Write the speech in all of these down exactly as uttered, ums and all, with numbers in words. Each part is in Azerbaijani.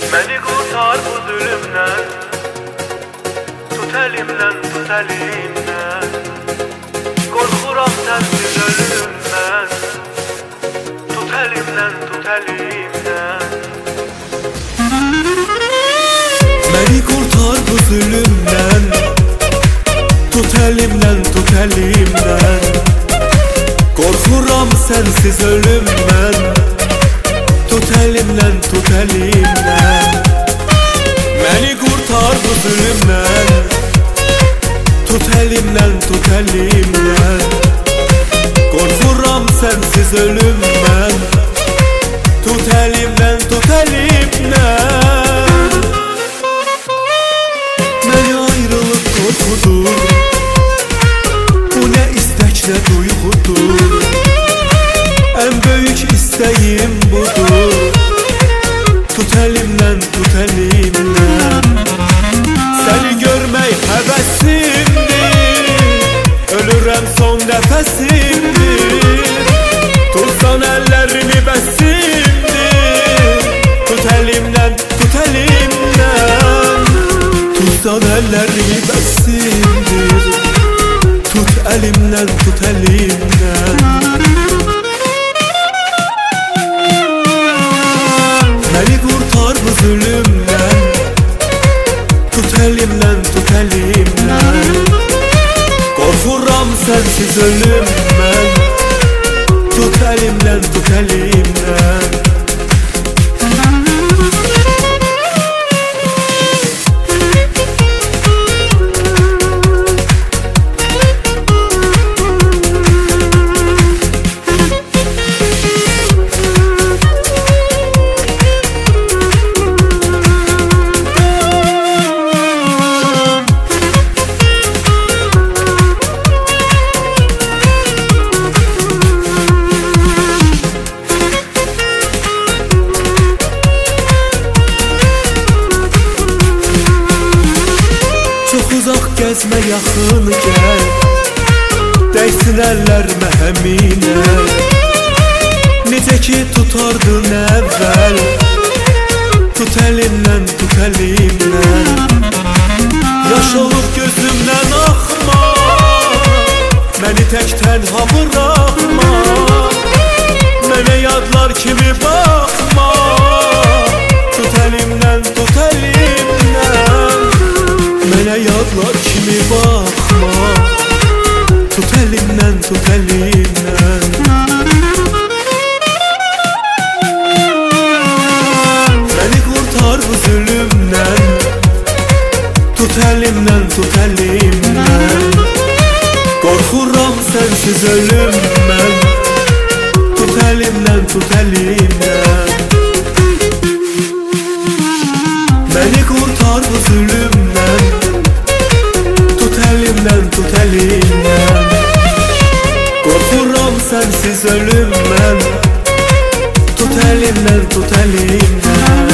Beni kurtar bu zulümden, tut elimden, tut elimden. Korkuram sensiz ölümden, tut elimden, tut elimden. Beni kurtar bu zulümden, tut elimden, tut elimden. Korkuram sensiz ölümden, tut elimden, tut elimden. Beni kurtar bu zulümden, tut elimden, tut elimden. Korkuram sensiz ölümden, tut elimden, tut elimden. Beni ayrılık korkudur, bu ne istek ne duygudur. En büyük isteğim budur, tut elimden, tut elimden. Seni görmek hevesimdir, ölürem son nefesimdir. Tutsan ellerini besimdir, tut elimden, tut elimden. Tutsan ellerini besimdir, tut elimden, tut elimden. Beni kurtar bu zulümden, tut elimden, tut elimden. Korkuram sensiz ölümden, tut elimden, tut elimden. Uzak gezme yaxın gəl, dəysin əllərimə həminə. Necə ki tutardın əvvəl, tut əlimdən, tut əlimdən. Yaş olub gözümdən axma, məni tək tənha bıraxma. Mənə yadlar kimi baxma, tut əlimdən, tut əlimdən. Mənə yadlar kimi baxma, tut elimdən, tut elimdən. Beni kurtar bu zulümdən, tut elimdən, tut elimdən. Korkuram sensiz ölümdən, tut elimdən, tut elimdən. Beni kurtar bu zulümdən, tut elimden, tut elimden. Korkuram sensiz ölümden, tut elimden, tut elimden.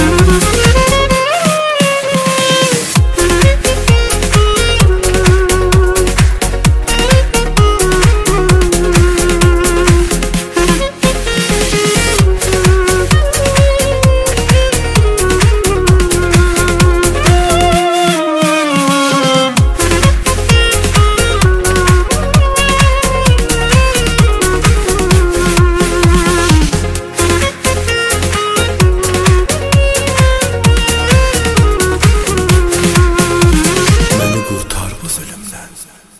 Beni kurtar bu zulümden.